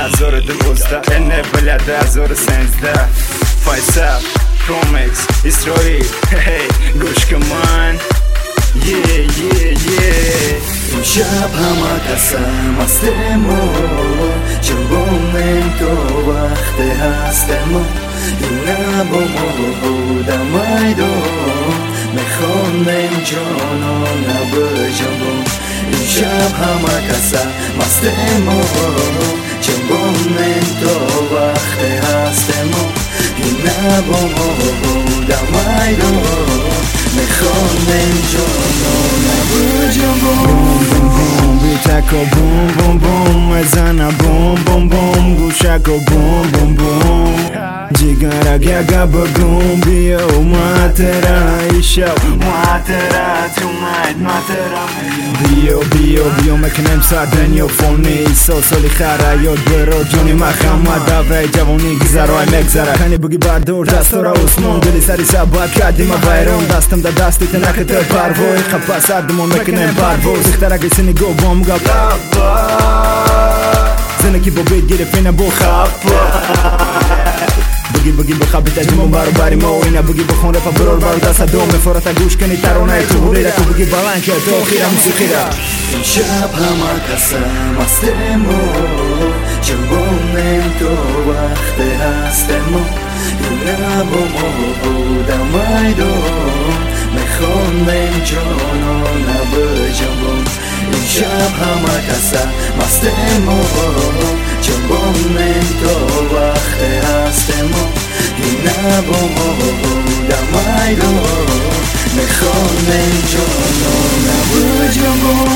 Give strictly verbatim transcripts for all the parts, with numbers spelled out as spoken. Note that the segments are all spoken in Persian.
هزار دوازده اینه بلده هزار سنزده فایسل پرومکس اسرائیل گوش که من یه یه یه امشب همه قسم هستم و چون با من تو وقت هستم اینا با ما بودم ایدون میخوانم جانا نبجم امشب همه قسم هستم و چون با من تو وقت هستم اینا با ما بودم ایدون میخوانم جانا نبجم بوم بوم بوم بیتک و بوم بوم بوم مزنه بوم بوم بوم گوشک و بوم بوم بوم جیگرک یکا بگوم بیا ماترا ایشو ماترا تونایت ماترا بیا بیا بیا مکنم سر دنیا فونی سو سالی خرایات برو جونی محمد دوره جوانی گذرای مگذره کنی بگی بردور دست را عثمان دلی سری سباد کردیم بیرون دستم در دستی تنکت پروای خب سردمون مکنم پرواز اخترگی سنی گو بام گا بابا زنکی با بیت گرفت اینه بو خب بگی بگی بخواب تجمون برو بری ما و اینه بگی بخون رفا برور برو دست دوم فرات گوش کنی ترانه تو بولیره تو بگی بلند که تو خیره موسیقی را امشب همه قسم هستم و چون با من تو وقت هستم اینا با ما بودم ایدون میخوانم جانا نبجم امشب همه قسم هستم و چون با من تو وقت هستم اینا با ما بودم ایدون میخوانم جانا نبجم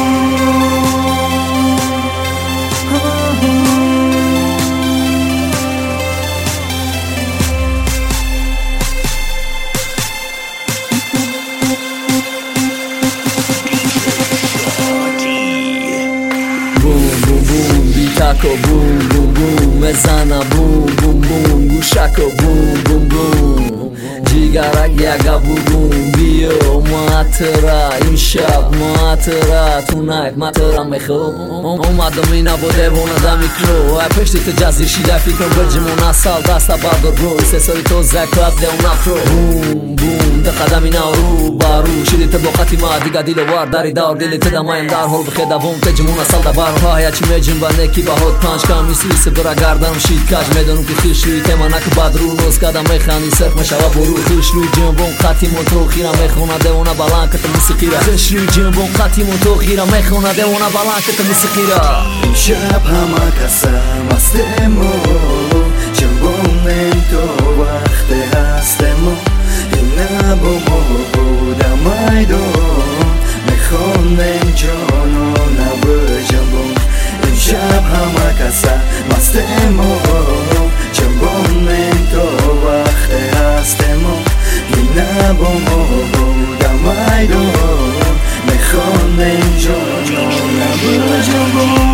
تاکو بوم بوم بوم مزانا بوم بوم بوم گوشاکو بوم بوم بوم جیگرک یکا بگوم بیو ماترا امشب ماترا تونایت ماترا میخوام اومدم اینا با دیوانه میکرو پشتی تو جزیر شیده فکرم بجمون اصال دستا بردار برو سه سالی تو زکات دیون افرو بوم بوم ده قدم اینا رو بارو شدی تو با خطی ما دیگه دیلو وار داری دار دیلی تو دمایم در حال بخیده بوم تجمون اصال ده بارو های چی میجن و نکی با هود پنج کامی سویس برا گردم شید کج میدونم که خیش روی تیما نک باد رو نوز کدم میخانی سرخ مشوا برو خیش روی جنبون خطی موتو خیرم میخونه دیونه بلان کت موسیقی را خیش روی جنبون خطی موتو خیرم میخونه دیونه بلان کت موسیقی را امشب همه قسم هستم و چون با من تو وقت هستم اینا با ما بودم ایدون میخوانم جانا نبجم امشب همه قسم هستم و چون با من تو وقت هستم اینا با ما بودم ایدون میخوانم جانا نبجم